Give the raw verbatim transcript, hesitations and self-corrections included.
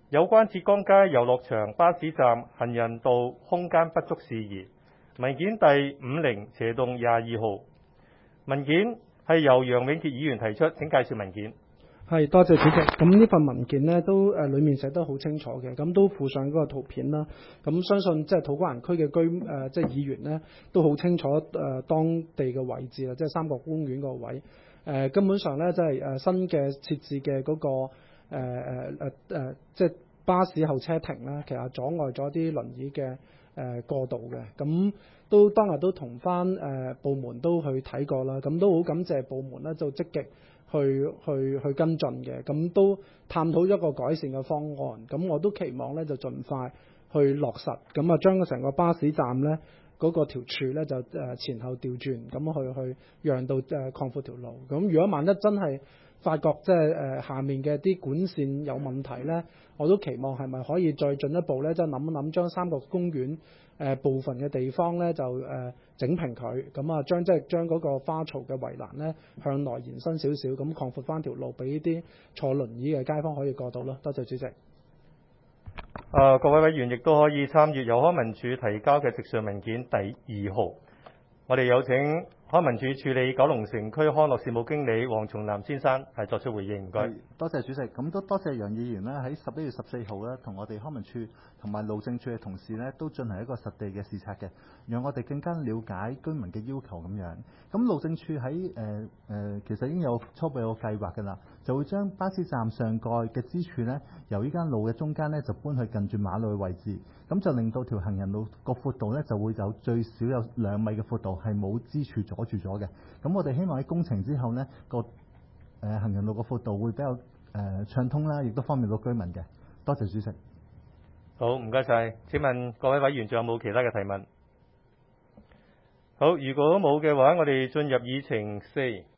有關浙江街遊樂場巴士站行人道空間不足事宜，文件第五零斜洞廿二號。文件係由楊永傑議員提出，請介紹文件。 係，多謝主席。咁呢份文件呢都誒裡面寫得好清楚嘅，咁都附上嗰個圖片啦。咁相信即係土瓜灣區嘅居誒即係議員呢都好清楚誒當地嘅位置啦，即係三角公園個位。誒根本上咧即係誒新嘅設置嘅嗰個誒誒誒誒即係巴士候車亭啦，其實阻礙咗啲輪椅嘅誒過渡嘅。咁都當日都同翻誒部門都去睇過啦，咁都好感謝部門咧就積極去去去跟進嘅，咁都探討一個改善嘅方案。咁我都期望咧就盡快去落實，咁啊將個成個巴士站咧嗰個條柱咧就誒前後調轉，咁去去讓到誒擴闊條路。咁如果萬一真係發覺即係誒下面嘅啲管線有問題咧，我都期望係咪可以再進一步咧，即係諗一諗將三角公園誒部分嘅地方咧就誒整平佢，咁啊將即係將嗰個花槽嘅圍欄咧向內延伸少少，咁擴闊翻條路俾啲坐輪椅嘅街坊可以過到咯。多謝主席。 啊，各位委員亦都可以參與由康文署提交嘅直述文件第二號。我哋有請康文署處理九龍城區康樂事務經理黃松南先生係作出回應，唔該。 多謝主席，咁都多謝楊議員咧喺十一月十四號咧同我哋康文署同埋路政署嘅同事咧都進行一個實地嘅視察嘅，讓我哋更加了解居民嘅要求咁樣。咁路政署喺誒誒其實已經有初步有個計劃㗎啦，就會將巴士站上蓋嘅支柱咧由呢間路嘅中間咧就搬去近住馬路嘅位置，咁就令到條行人路個闊度咧就會有最少有兩米嘅闊度係冇支柱阻住咗嘅。咁我哋希望喺工程之後呢個誒、呃、行人路個闊度會比較誒、呃、暢通啦，亦都方便到居民嘅。多謝主席。 好，唔該晒。請問各位委員仲有冇其他嘅提問？好，如果冇嘅話，我哋進入議程四。